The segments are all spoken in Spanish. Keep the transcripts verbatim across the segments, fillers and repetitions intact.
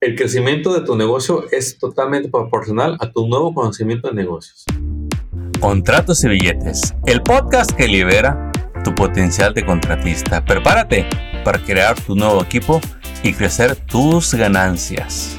El crecimiento de tu negocio es totalmente proporcional a tu nuevo conocimiento de negocios. Contratos y billetes, el podcast que libera tu potencial de contratista. Prepárate para crear tu nuevo equipo y crecer tus ganancias.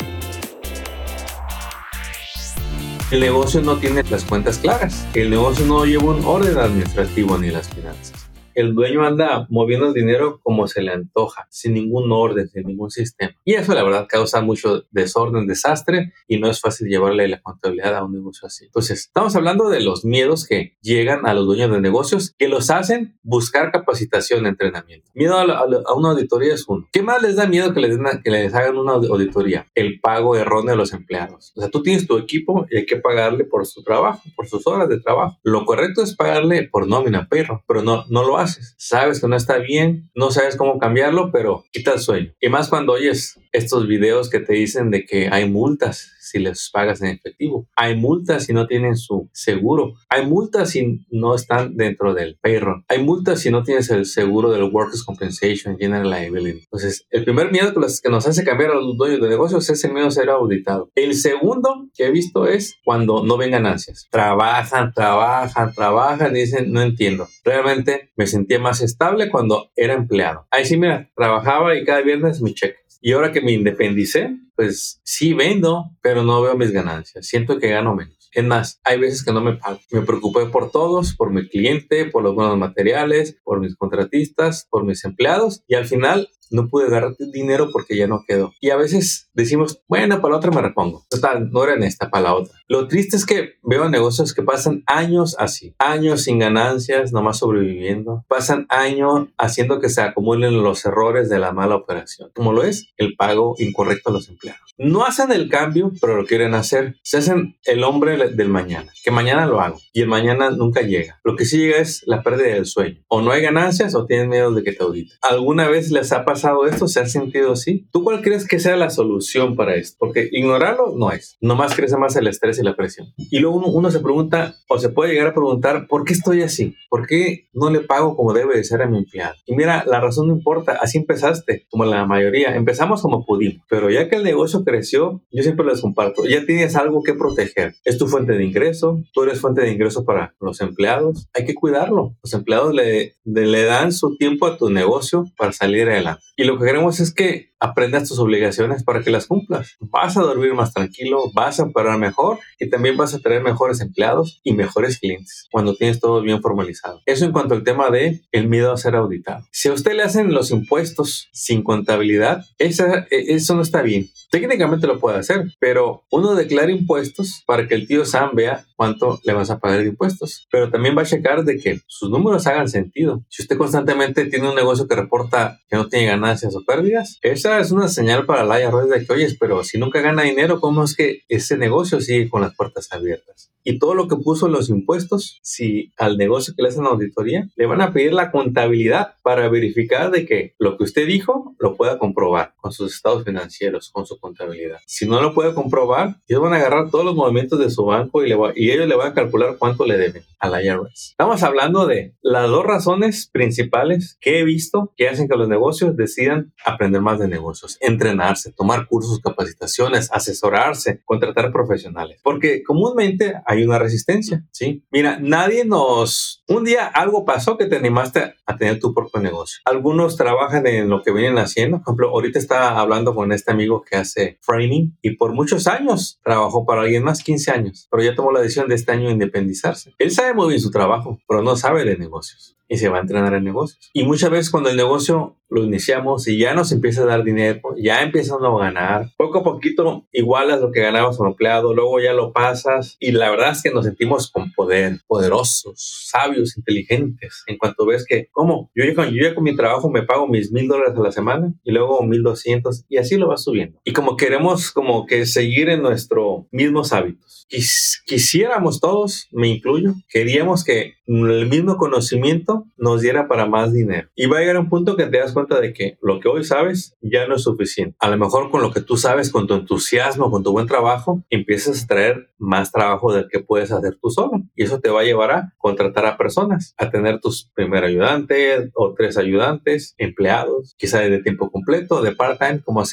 El negocio no tiene las cuentas claras. El negocio no lleva un orden administrativo ni las finanzas. El dueño anda moviendo el dinero como se le antoja, sin ningún orden, sin ningún sistema. Y eso, la verdad, causa mucho desorden, desastre, y no es fácil llevarle la contabilidad a un negocio así. Entonces, estamos hablando de los miedos que llegan a los dueños de negocios, que los hacen buscar capacitación, entrenamiento. Miedo a, la, a una auditoría es uno. ¿Qué más les da miedo que les, den a, que les hagan una auditoría? El pago erróneo de los empleados. O sea, tú tienes tu equipo y hay que pagarle por su trabajo, por sus horas de trabajo. Lo correcto es pagarle por nómina, perro, pero no, no lo haces. Sabes que no está bien, no sabes cómo cambiarlo, pero quita el sueño. Y más cuando oyes estos videos que te dicen de que hay multas si les pagas en efectivo. Hay multas si no tienen su seguro. Hay multas si no están dentro del payroll. Hay multas si no tienes el seguro del Workers' Compensation, General Liability. Entonces, el primer miedo que, los, que nos hace cambiar a los dueños de negocios es el miedo a ser auditado. El segundo que he visto es cuando no ven ganancias. Trabajan, trabajan, trabajan y dicen, no entiendo. Realmente me sentía más estable cuando era empleado. Ahí sí, mira, trabajaba y cada viernes mi cheque. Y ahora que me independicé, pues sí vendo, pero no veo mis ganancias. Siento que gano menos. Es más, hay veces que no me pago. Me preocupé por todos, por mi cliente, por los buenos materiales, por mis contratistas, por mis empleados. Y al final no pude agarrar dinero porque ya no quedó. Y a veces decimos, bueno, para la otra me repongo. Total, no era en esta, para la otra. Lo triste es que veo negocios que pasan años así. Años sin ganancias, nomás sobreviviendo. Pasan años haciendo que se acumulen los errores de la mala operación. Como lo es el pago incorrecto a los empleados. No hacen el cambio, pero lo quieren hacer. Se hacen el hombre del mañana. Que mañana lo hago. Y el mañana nunca llega. Lo que sí llega es la pérdida del sueño. O no hay ganancias o tienen miedo de que te auditen. ¿Alguna vez les ha pasado esto? ¿Se han sentido así? ¿Tú cuál crees que sea la solución para esto? Porque ignorarlo no es. Nomás crece más el estrés y la presión. Y luego uno, uno se pregunta, o se puede llegar a preguntar, ¿por qué estoy así? ¿Por qué no le pago como debe de ser a mi empleado? Y mira, la razón no importa. Así empezaste, como la mayoría. Empezamos como pudimos. Pero ya que el negocio creció, yo siempre les comparto, ya tienes algo que proteger. Es tu fuente de ingreso. Tú eres fuente de ingreso para los empleados. Hay que cuidarlo. Los empleados le, le, le dan su tiempo a tu negocio para salir adelante. Y lo que queremos es que aprendas tus obligaciones para que las cumplas. Vas a dormir más tranquilo, vas a operar mejor y también vas a tener mejores empleados y mejores clientes cuando tienes todo bien formalizado. Eso en cuanto al tema de el miedo a ser auditado. Si a usted le hacen los impuestos sin contabilidad, esa, eso no está bien. Técnicamente lo puede hacer, pero uno declara impuestos para que el tío Sam vea cuánto le vas a pagar de impuestos. Pero también va a checar de que sus números hagan sentido. Si usted constantemente tiene un negocio que reporta que no tiene ganancias o pérdidas, esa es una señal para la I R S de que, oye, pero si nunca gana dinero, ¿cómo es que ese negocio sigue con las puertas abiertas? Y todo lo que puso en los impuestos, si al negocio que le hacen auditoría, le van a pedir la contabilidad para verificar de que lo que usted dijo lo pueda comprobar con sus estados financieros, con su contabilidad. Si no lo puede comprobar, ellos van a agarrar todos los movimientos de su banco y, le va, y ellos le van a calcular cuánto le deben a la I R S. Estamos hablando de las dos razones principales que he visto que hacen que los negocios decidan aprender más de negocios, entrenarse, tomar cursos, capacitaciones, asesorarse, contratar profesionales. Porque comúnmente hay una resistencia, ¿sí? Mira, nadie nos... Un día algo pasó que te animaste a tener tu propio negocio. Algunos trabajan en lo que vienen haciendo. Por ejemplo, ahorita estaba hablando con este amigo que hace framing y por muchos años trabajó para alguien más, quince años, pero ya tomó la decisión de este año independizarse. Él sabe muy bien su trabajo, pero no sabe de negocios. Y se va a entrenar en negocios. Y muchas veces cuando el negocio lo iniciamos y ya nos empieza a dar dinero, ya empiezas a ganar, poco a poquito igualas lo que ganabas como empleado, luego ya lo pasas y la verdad es que nos sentimos con poder, poderosos, sabios, inteligentes. En cuanto ves que, ¿cómo? Yo ya con, yo ya con mi trabajo me pago mis mil dólares a la semana y luego mil doscientos y así lo vas subiendo. Y como queremos como que seguir en nuestros mismos hábitos. Quis, quisiéramos todos, me incluyo, queríamos que el mismo conocimiento nos diera para más dinero. Y va a llegar un punto que te das cuenta de que lo que hoy sabes ya no es suficiente. A lo mejor con lo que tú sabes, con tu entusiasmo, con tu buen trabajo, empiezas a traer más trabajo del que puedes hacer tú solo. Y eso te va a llevar a contratar a personas, a tener tus primer ayudantes o tres ayudantes, empleados, quizá de tiempo completo, de part-time, como sea.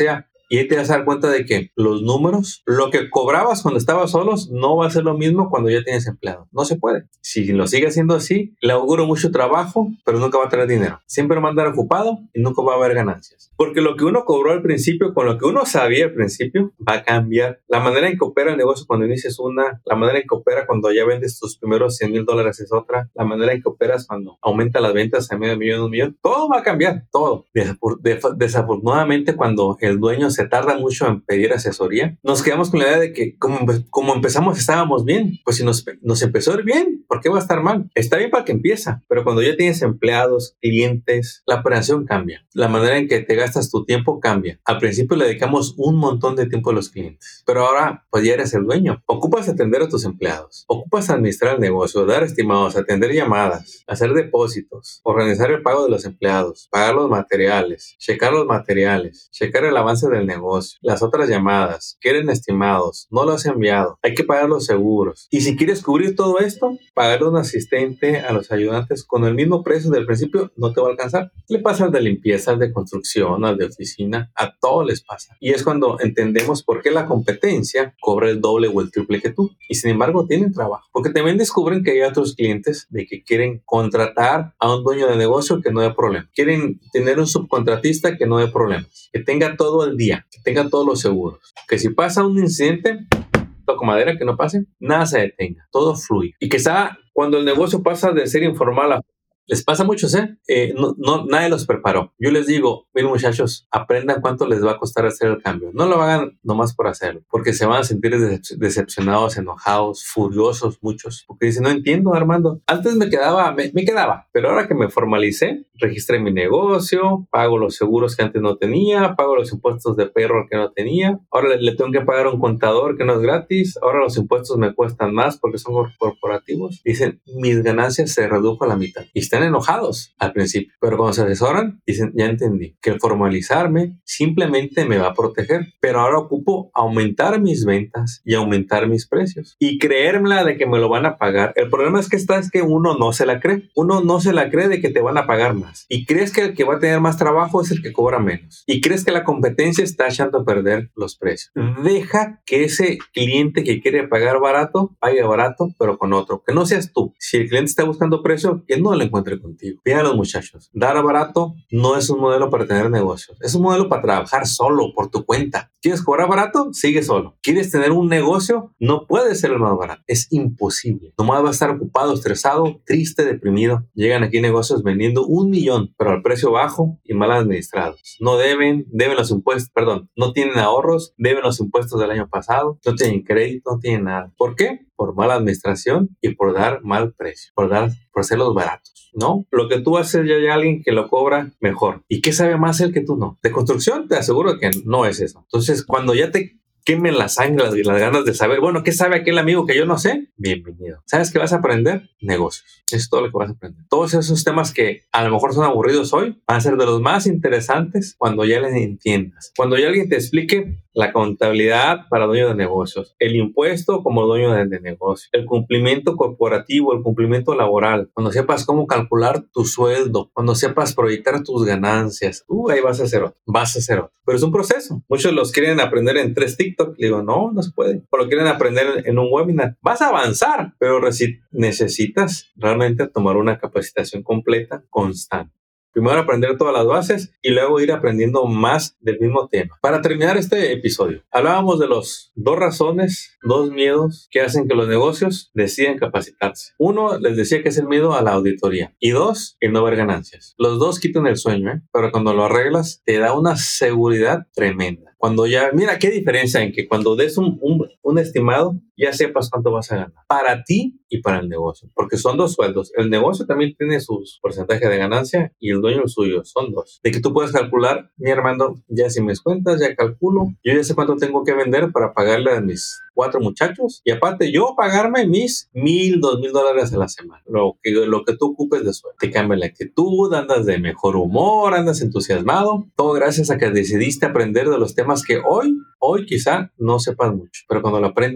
Y ahí te vas a dar cuenta de que los números, lo que cobrabas cuando estabas solos, no va a ser lo mismo cuando ya tienes empleado. No se puede. Si lo sigue haciendo así, le auguro mucho trabajo, pero nunca va a tener dinero. Siempre va a andar ocupado y nunca va a haber ganancias. Porque lo que uno cobró al principio, con lo que uno sabía al principio, va a cambiar. La manera en que opera el negocio cuando inicias una, la manera en que opera cuando ya vendes tus primeros cien mil dólares es otra, la manera en que operas cuando aumenta las ventas a medio millón, un millón, todo va a cambiar, todo. Desafortunadamente, cuando el dueño se tarda mucho en pedir asesoría, nos quedamos con la idea de que como, como empezamos estábamos bien. Pues si nos, nos empezó a ir bien, ¿por qué va a estar mal? Está bien para que empieza, pero cuando ya tienes empleados, clientes, la operación cambia. La manera en que te gastas tu tiempo cambia. Al principio le dedicamos un montón de tiempo a los clientes, pero ahora pues ya eres el dueño. Ocupas atender a tus empleados, ocupas administrar el negocio, dar estimados, atender llamadas, hacer depósitos, organizar el pago de los empleados, pagar los materiales, checar los materiales, checar el avance del negocio, las otras llamadas, quieren estimados, no los he enviado, hay que pagar los seguros. Y si quieres cubrir todo esto, pagarle a un asistente, a los ayudantes con el mismo precio del principio no te va a alcanzar. Le pasa al de limpieza, al de construcción, al de oficina, a todos les pasa. Y es cuando entendemos por qué la competencia cobra el doble o el triple que tú. Y sin embargo tienen trabajo. Porque también descubren que hay otros clientes de que quieren contratar a un dueño de negocio que no haya problema. Quieren tener un subcontratista que no haya problemas. Que tenga todo el día, que tenga todos los seguros. Que si pasa un incidente, toco madera, que no pase, nada se detenga, todo fluye. Y que sea cuando el negocio pasa de ser informal a les pasa a muchos, ¿eh? eh no, no, nadie los preparó. Yo les digo, miren muchachos, aprendan cuánto les va a costar hacer el cambio. No lo hagan nomás por hacerlo, porque se van a sentir decep- decepcionados, enojados, furiosos muchos. Porque dicen, no entiendo, Armando. Antes me quedaba, me, me quedaba, pero ahora que me formalicé, registré mi negocio, pago los seguros que antes no tenía, pago los impuestos de payroll que no tenía, ahora le, le tengo que pagar a un contador que no es gratis, ahora los impuestos me cuestan más porque son corporativos. Dicen, mis ganancias se redujo a la mitad. Y están enojados al principio, pero cuando se asesoran, dicen, ya entendí, que el formalizarme simplemente me va a proteger, pero ahora ocupo aumentar mis ventas y aumentar mis precios y creérmela de que me lo van a pagar. El problema es que esta es que uno no se la cree, uno no se la cree de que te van a pagar más y crees que el que va a tener más trabajo es el que cobra menos y crees que la competencia está echando a perder los precios. Deja que ese cliente que quiere pagar barato, pague barato, pero con otro, que no seas tú. Si el cliente está buscando precio, que no lo encuentre contigo. Vean los muchachos, dar barato no es un modelo para tener negocios, es un modelo para trabajar solo por tu cuenta. ¿Quieres cobrar barato? Sigue solo. ¿Quieres tener un negocio? No puede ser el más barato, es imposible. Nomás va a estar ocupado, estresado, triste, deprimido. Llegan aquí negocios vendiendo un millón, pero al precio bajo y mal administrados. No deben, deben los impuestos, perdón, no tienen ahorros, deben los impuestos del año pasado, no tienen crédito, no tienen nada. ¿Por qué? Por mala administración y por dar mal precio, por dar, por ser los baratos, ¿no? Lo que tú haces ya hay alguien que lo cobra mejor. ¿Y qué sabe más él que tú no? De construcción te aseguro que no es eso. Entonces, cuando ya te quemen la sangre y las ganas de saber, bueno, ¿qué sabe aquel amigo que yo no sé? Bienvenido. ¿Sabes qué vas a aprender? Negocios. Eso es todo lo que vas a aprender. Todos esos temas que a lo mejor son aburridos hoy van a ser de los más interesantes cuando ya les entiendas. Cuando ya alguien te explique la contabilidad para dueño de negocios, el impuesto como dueño de, de negocio, el cumplimiento corporativo, el cumplimiento laboral, cuando sepas cómo calcular tu sueldo, cuando sepas proyectar tus ganancias, uh, ahí vas a hacer otro, vas a hacer otro. Pero es un proceso. Muchos los quieren aprender en tres TikTok. Le digo, no, no se puede. O lo quieren aprender en un webinar. Vas a avanzar, pero reci- necesitas realmente tomar una capacitación completa, constante. Primero aprender todas las bases y luego ir aprendiendo más del mismo tema. Para terminar este episodio, hablábamos de los dos razones, dos miedos que hacen que los negocios decidan capacitarse. Uno, les decía que es el miedo a la auditoría. Y dos, el no ver ganancias. Los dos quitan el sueño, ¿eh? Pero cuando lo arreglas, te da una seguridad tremenda. Cuando ya, mira qué diferencia en que cuando des un, un, un estimado, ya sepas cuánto vas a ganar. Para ti y para el negocio. Porque son dos sueldos. El negocio también tiene sus porcentajes de ganancia y el dueño el suyo. Son dos. De que tú puedes calcular, mi hermano, ya si mis cuentas, ya calculo. Yo ya sé cuánto tengo que vender para pagarle a mis cuatro muchachos. Y aparte, yo pagarme mis mil, dos mil dólares a la semana. Lo que, lo que tú ocupes de sueldo. Te cambia la actitud, andas de mejor humor, andas entusiasmado. Todo gracias a que decidiste aprender de los temas que hoy, hoy quizá no sepas mucho. Pero cuando lo aprendas, y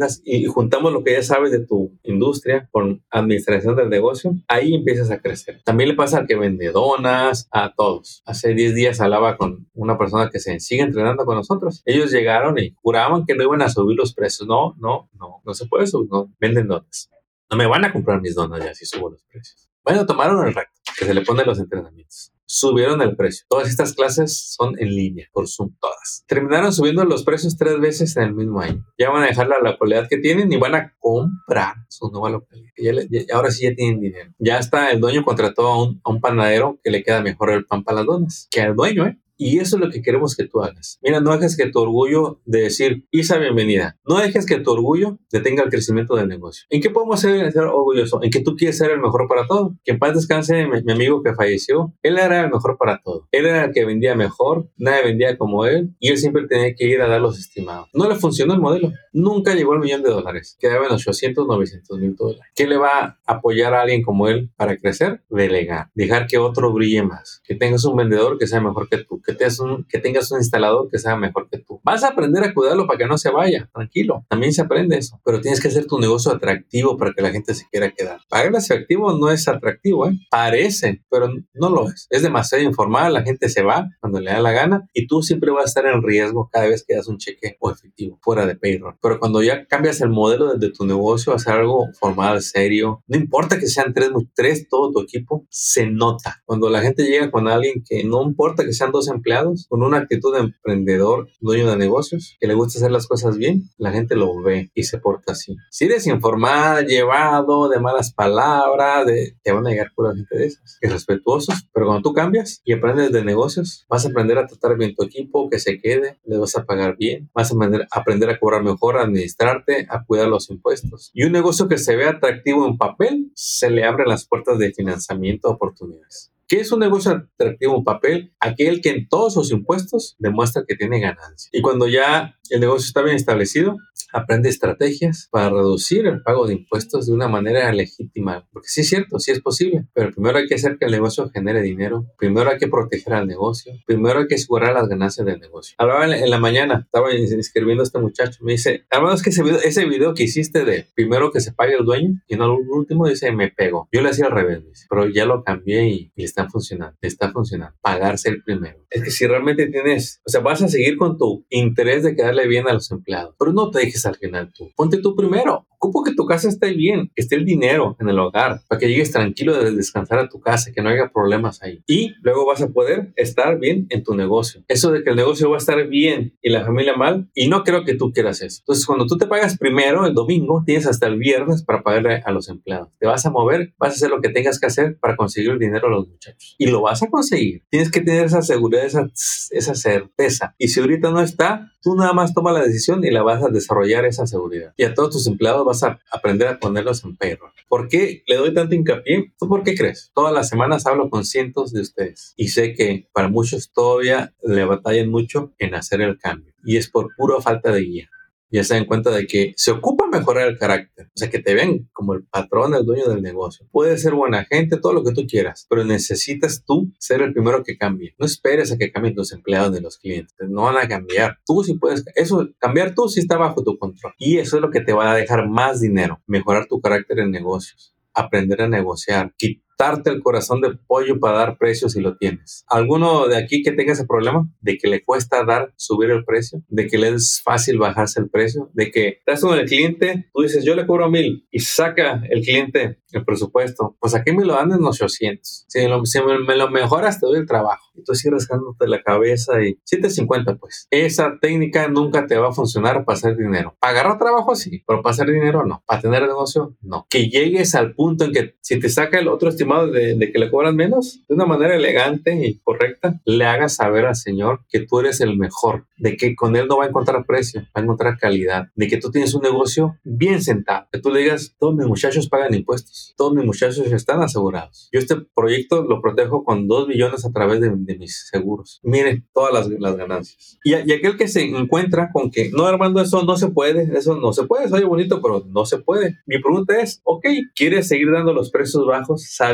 juntamos lo que ya sabes de tu industria con administración del negocio, ahí empiezas a crecer. También le pasa al que vende donas, a todos. Hace diez días hablaba con una persona que se sigue entrenando con nosotros. Ellos llegaron y juraban que no iban a subir los precios. No, no, no, no se puede subir, no, venden donas. No me van a comprar mis donas ya si subo los precios. Bueno, tomaron el reto que se le pone a los entrenamientos. Subieron el precio. Todas estas clases son en línea, por Zoom, todas. Terminaron subiendo los precios tres veces en el mismo año. Ya van a dejar la localidad que tienen y van a comprar su nueva localidad. Ya le, ya, ahora sí ya tienen dinero. Ya está, el dueño contrató a un, a un panadero que le queda mejor el pan para las donas que al dueño, ¿eh? Y eso es lo que queremos que tú hagas. Mira, no dejes que tu orgullo de decir, Isa, bienvenida. No dejes que tu orgullo detenga el crecimiento del negocio. ¿En qué podemos ser, ser orgullosos? En que tú quieres ser el mejor para todo. Que en paz descanse mi, mi amigo que falleció. Él era el mejor para todo. Él era el que vendía mejor. Nadie vendía como él. Y él siempre tenía que ir a dar los estimados. No le funcionó el modelo. Nunca llegó al millón de dólares. Quedaba en ochocientos, novecientos mil dólares. ¿Qué le va a apoyar a alguien como él para crecer? Delegar. Dejar que otro brille más. Que tengas un vendedor que sea mejor que tú. Que, te un, que tengas un instalador que sea mejor que tú. Vas a aprender a cuidarlo para que no se vaya. Tranquilo. También se aprende eso. Pero tienes que hacer tu negocio atractivo para que la gente se quiera quedar. Pagar efectivo no es atractivo, ¿eh? Parece, pero no lo es. Es demasiado informal. La gente se va cuando le da la gana y tú siempre vas a estar en riesgo cada vez que das un cheque o efectivo fuera de payroll. Pero cuando ya cambias el modelo de tu negocio a hacer algo formal, serio, no importa que sean tres, tres todo tu equipo, se nota. Cuando la gente llega con alguien que no importa que sean dos empleados, con una actitud de emprendedor, dueño de negocios, que le gusta hacer las cosas bien, la gente lo ve y se porta así. Si eres informal, llevado, de malas palabras, de, te van a llegar pura gente de esas, irrespetuosos, pero cuando tú cambias y aprendes de negocios, vas a aprender a tratar bien tu equipo, que se quede, le vas a pagar bien, vas a aprender, aprender a cobrar mejor, a administrarte, a cuidar los impuestos. Y un negocio que se ve atractivo en papel, se le abren las puertas de financiamiento a oportunidades. ¿Qué es un negocio atractivo en papel? Aquel que en todos sus impuestos demuestra que tiene ganancia. Y cuando ya el negocio está bien establecido, aprende estrategias para reducir el pago de impuestos de una manera legítima. Porque sí es cierto, sí es posible. Pero primero hay que hacer que el negocio genere dinero. Primero hay que proteger al negocio. Primero hay que asegurar las ganancias del negocio. Hablaba en la, en la mañana, estaba escribiendo a este muchacho. Me dice, hermano, es que ese video, ese video que hiciste de primero que se pague el dueño y no el último, dice, me pegó. Yo le hacía al revés, dice, pero ya lo cambié y, y está funcionando. Está funcionando. Pagarse el primero. Es que si realmente tienes, o sea, vas a seguir con tu interés de quedarle bien a los empleados, pero no te dejes al final tú. Ponte tú primero. Ocupo que tu casa esté bien, que esté el dinero en el hogar, para que llegues tranquilo de descansar a tu casa, que no haya problemas ahí. Y luego vas a poder estar bien en tu negocio. Eso de que el negocio va a estar bien y la familia mal, y no creo que tú quieras eso. Entonces, cuando tú te pagas primero, el domingo, tienes hasta el viernes para pagarle a los empleados. Te vas a mover, vas a hacer lo que tengas que hacer para conseguir el dinero a los muchachos. Y lo vas a conseguir. Tienes que tener esa seguridad, esa, esa certeza. Y si ahorita no está, tú nada más toma la decisión y la vas a desarrollar esa seguridad. Y a todos tus empleados vas a aprender a ponerlos en payroll. ¿Por qué le doy tanto hincapié? ¿Tú por qué crees? Todas las semanas hablo con cientos de ustedes y sé que para muchos todavía le batallan mucho en hacer el cambio y es por pura falta de guía. Ya se dan cuenta de que se ocupa mejorar el carácter. O sea, que te vean como el patrón, el dueño del negocio. Puedes ser buena gente, todo lo que tú quieras, pero necesitas tú ser el primero que cambie. No esperes a que cambien tus empleados ni los clientes. No van a cambiar. Tú sí puedes. Eso, cambiar tú sí está bajo tu control. Y eso es lo que te va a dejar más dinero. Mejorar tu carácter en negocios. Aprender a negociar. Darte el corazón de pollo para dar precios si lo tienes. ¿Alguno de aquí que tenga ese problema? De que le cuesta dar, subir el precio, de que le es fácil bajarse el precio, de que estás con el cliente, tú dices, yo le cobro mil y saca el cliente el presupuesto, pues aquí me lo dan en ochocientos. Si, lo, si me, me lo mejoras, te doy el trabajo. Y tú sigues rascándote la cabeza y setecientos cincuenta, pues. Esa técnica nunca te va a funcionar para hacer dinero. Para agarrar trabajo, sí, pero para hacer dinero, no. Para tener negocio, no. Que llegues al punto en que si te saca el otro estimado de, de que le cobran menos, de una manera elegante y correcta, le hagas saber al señor que tú eres el mejor, de que con él no va a encontrar precio, va a encontrar calidad, de que tú tienes un negocio bien sentado, que tú le digas, todos mis muchachos pagan impuestos, todos mis muchachos están asegurados. Yo este proyecto lo protejo con dos billones a través de, de mis seguros. Miren todas las, las ganancias. Y, y aquel que se encuentra con que, no, Armando, eso no se puede, eso no se puede, soy bonito, pero no se puede. Mi pregunta es, ok, ¿quieres seguir dando los precios bajos sabiendo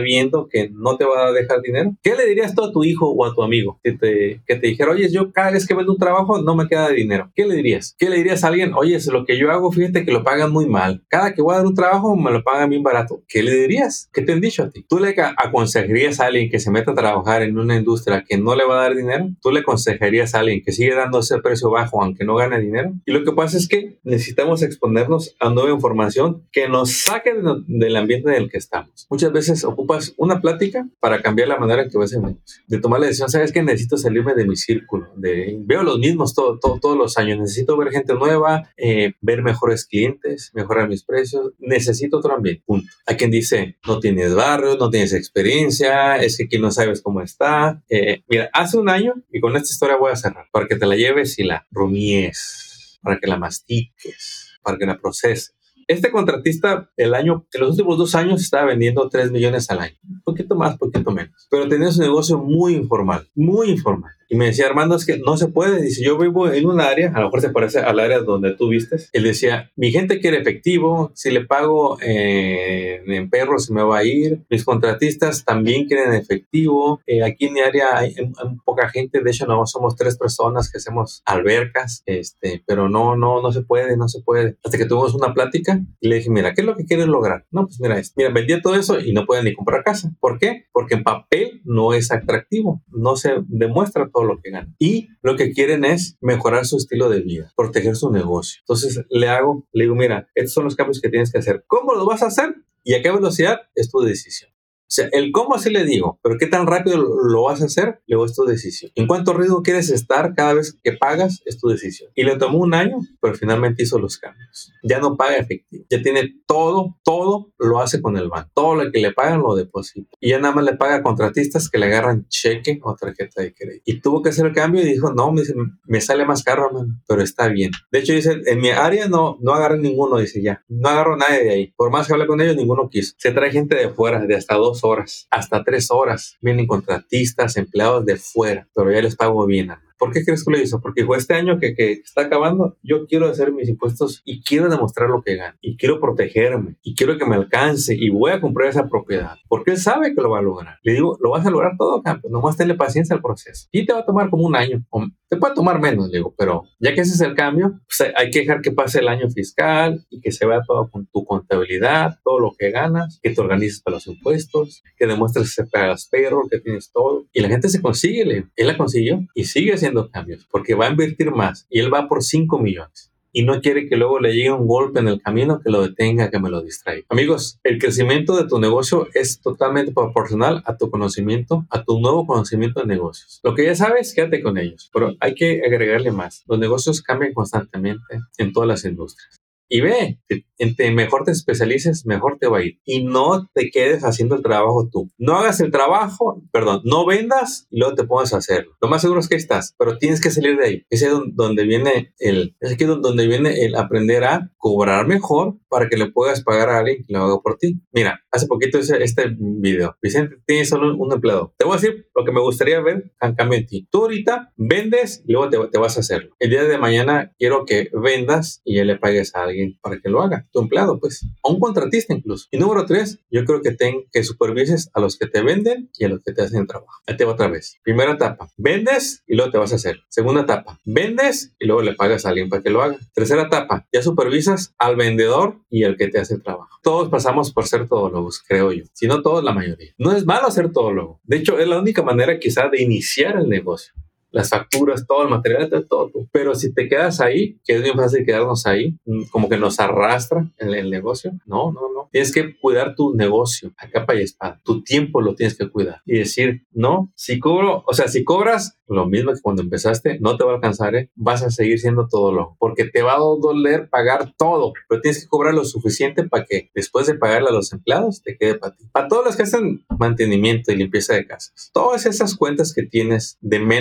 sabiendo que no te va a dejar dinero? ¿Qué le dirías tú a tu hijo o a tu amigo que te, que te dijera, oye, yo cada vez que vendo un trabajo no me queda dinero? ¿Qué le dirías? ¿Qué le dirías a alguien? Oye, es lo que yo hago, fíjate que lo pagan muy mal. Cada que voy a dar un trabajo me lo pagan bien barato. ¿Qué le dirías? ¿Qué te han dicho a ti? ¿Tú le aconsejarías a alguien que se meta a trabajar en una industria que no le va a dar dinero? ¿Tú le aconsejarías a alguien que sigue dando ese precio bajo aunque no gane dinero? Y lo que pasa es que necesitamos exponernos a nueva información que nos saque de, del ambiente en el que estamos. Muchas veces ocupas una plática para cambiar la manera en que ves el negocio. De tomar la decisión, ¿sabes qué? Necesito salirme de mi círculo. De, veo los mismos todo, todo, todos los años. Necesito ver gente nueva, eh, ver mejores clientes, mejorar mis precios. Necesito otro ambiente. Punto. Hay quien dice, no tienes barrio, no tienes experiencia, es que aquí no sabes cómo está. Eh, mira, hace un año, y con esta historia voy a cerrar, para que te la lleves y la rumies, para que la mastiques, para que la proceses. Este contratista, el año, en los últimos dos años, estaba vendiendo tres millones al año. Un poquito más, poquito menos. Pero tenía su negocio muy informal, muy informal. Y me decía, Armando, es que no se puede. Dice, yo vivo en un área, a lo mejor se parece al área donde tú vistes. Él decía, mi gente quiere efectivo, si le pago eh, en perros se me va a ir. Mis contratistas también quieren efectivo. Eh, aquí en mi área hay, hay, hay poca gente, de hecho no somos tres personas que hacemos albercas, este, pero no, no, no se puede, no se puede. Hasta que tuvimos una plática y le dije, mira, ¿qué es lo que quieres lograr? No, pues mira, mira, vendía todo eso y no pueden ni comprar casa. ¿Por qué? Porque en papel no es atractivo, no se demuestra todo lo que ganan. Y lo que quieren es mejorar su estilo de vida, proteger su negocio. Entonces le hago, le digo, mira, estos son los cambios que tienes que hacer. ¿Cómo los vas a hacer? ¿Y a qué velocidad? Es tu decisión. O sea, el cómo sí le digo, pero qué tan rápido lo vas a hacer, luego es tu decisión. En cuánto riesgo quieres estar cada vez que pagas, es tu decisión. Y le tomó un año, pero finalmente hizo los cambios. Ya no paga efectivo. Ya tiene todo, todo lo hace con el banco. Todo lo que le pagan lo deposita. Y ya nada más le paga a contratistas que le agarran cheque o tarjeta de crédito. Y tuvo que hacer el cambio y dijo, no, me, dice, me sale más caro, man, pero está bien. De hecho, dice, en mi área no, no agarré ninguno, dice ya. No agarro nadie de ahí. Por más que hablé con ellos, ninguno quiso. Se trae gente de fuera, de hasta dos horas, hasta tres horas. Vienen contratistas, empleados de fuera, pero ya les pago bien. ¿Por qué crees que lo hizo? Porque dijo, este año que, que está acabando, yo quiero hacer mis impuestos y quiero demostrar lo que gano. Y quiero protegerme. Y quiero que me alcance. Y voy a comprar esa propiedad. Porque él sabe que lo va a lograr. Le digo, lo vas a lograr todo, campo. Nomás tenle paciencia al proceso. Y te va a tomar como un año. O te puede tomar menos, le digo. Pero ya que ese es el cambio, pues hay que dejar que pase el año fiscal y que se vea todo con tu contabilidad, todo lo que ganas, que te organices para los impuestos, que demuestres que pagas payroll, que tienes todo. Y la gente se consigue, le digo. Él la consiguió y sigue haciendo cambios porque va a invertir más y él va por cinco millones y no quiere que luego le llegue un golpe en el camino que lo detenga, que me lo distraiga. Amigos, el crecimiento de tu negocio es totalmente proporcional a tu conocimiento, a tu nuevo conocimiento de negocios. Lo que ya sabes, quédate con ellos, pero hay que agregarle más. Los negocios cambian constantemente en todas las industrias. Y ve, entre mejor te especialices, mejor te va a ir. Y no te quedes haciendo el trabajo tú. No hagas el trabajo, perdón, no vendas y luego te pongas a hacerlo. Lo más seguro es que estás, pero tienes que salir de ahí. Ese es donde viene el, es aquí donde viene el aprender a cobrar mejor para que le puedas pagar a alguien que lo haga por ti. Mira, hace poquito hice este video. Vicente, tienes solo un, un empleado. Te voy a decir lo que me gustaría ver en cambio en ti. Tú ahorita vendes y luego te, te vas a hacerlo. El día de mañana quiero que vendas y ya le pagues a alguien para que lo haga, tu empleado, pues, a un contratista incluso. Y número tres, yo creo que ten que supervises a los que te venden y a los que te hacen el trabajo. Ahí te va otra vez. Primera etapa, vendes y luego te vas a hacer. Segunda etapa, vendes y luego le pagas a alguien para que lo haga. Tercera etapa, ya supervisas al vendedor y al que te hace el trabajo. Todos pasamos por ser todólogos, creo yo. Si no todos, la mayoría. No es malo ser todólogo. De hecho, es la única manera quizá de iniciar el negocio. Las facturas, todo el material, todo, todo. Pero si te quedas ahí, que es bien fácil quedarnos ahí, como que nos arrastra en el negocio. No, no, no. Tienes que cuidar tu negocio a capa y espada. Tu tiempo lo tienes que cuidar. Y decir, no, si cobro, o sea, si cobras lo mismo que cuando empezaste, no te va a alcanzar, ¿eh? Vas a seguir siendo todólogo. Porque te va a doler pagar todo. Pero tienes que cobrar lo suficiente para que después de pagarle a los empleados, te quede para ti. Para todos los que hacen mantenimiento y limpieza de casas. Todas esas cuentas que tienes de menos de doscientos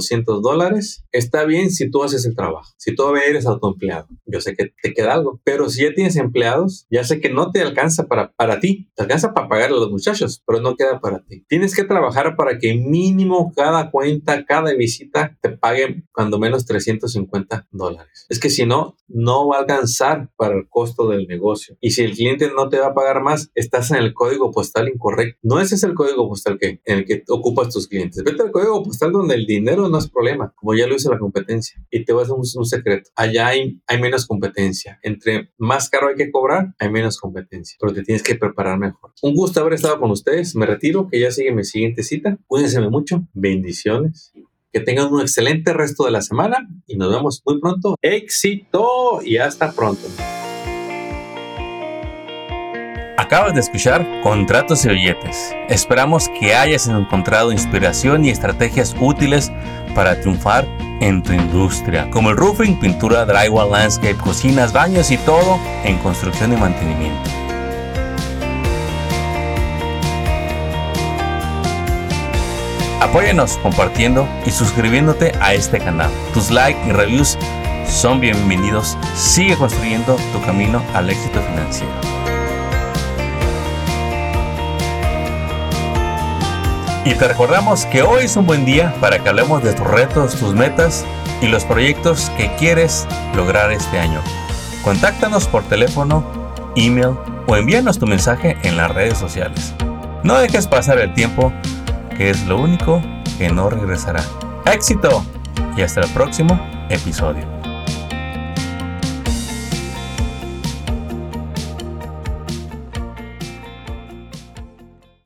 doscientos dólares, está bien si tú haces el trabajo. Si todavía eres autoempleado, yo sé que te queda algo. Pero si ya tienes empleados, ya sé que no te alcanza para, para ti. Te alcanza para pagarle a los muchachos, pero no queda para ti. Tienes que trabajar para que mínimo cada cuenta, cada visita te paguen cuando menos trescientos cincuenta dólares. Es que si no, no va a alcanzar para el costo del negocio. Y si el cliente no te va a pagar más, estás en el código postal incorrecto. No ese es el código postal que, en el que ocupas tus clientes. Vete al código postal donde el dinero no es problema, como ya lo hizo la competencia. Y te voy a hacer un, un secreto. Allá hay, hay menos competencia. Entre más caro hay que cobrar, hay menos competencia. Pero te tienes que preparar mejor. Un gusto haber estado con ustedes. Me retiro, que ya sigue mi siguiente cita. Cuídense mucho. Bendiciones. Que tengan un excelente resto de la semana y nos vemos muy pronto. ¡Éxito! Y hasta pronto. Acabas de escuchar Contratos y Billetes. Esperamos que hayas encontrado inspiración y estrategias útiles para triunfar en tu industria, como el roofing, pintura, drywall, landscape, cocinas, baños y todo en construcción y mantenimiento. Apóyanos compartiendo y suscribiéndote a este canal. Tus likes y reviews son bienvenidos. Sigue construyendo tu camino al éxito financiero. Y te recordamos que hoy es un buen día para que hablemos de tus retos, tus metas y los proyectos que quieres lograr este año. Contáctanos por teléfono, email o envíanos tu mensaje en las redes sociales. No dejes pasar el tiempo, que es lo único que no regresará. ¡Éxito! Y hasta el próximo episodio.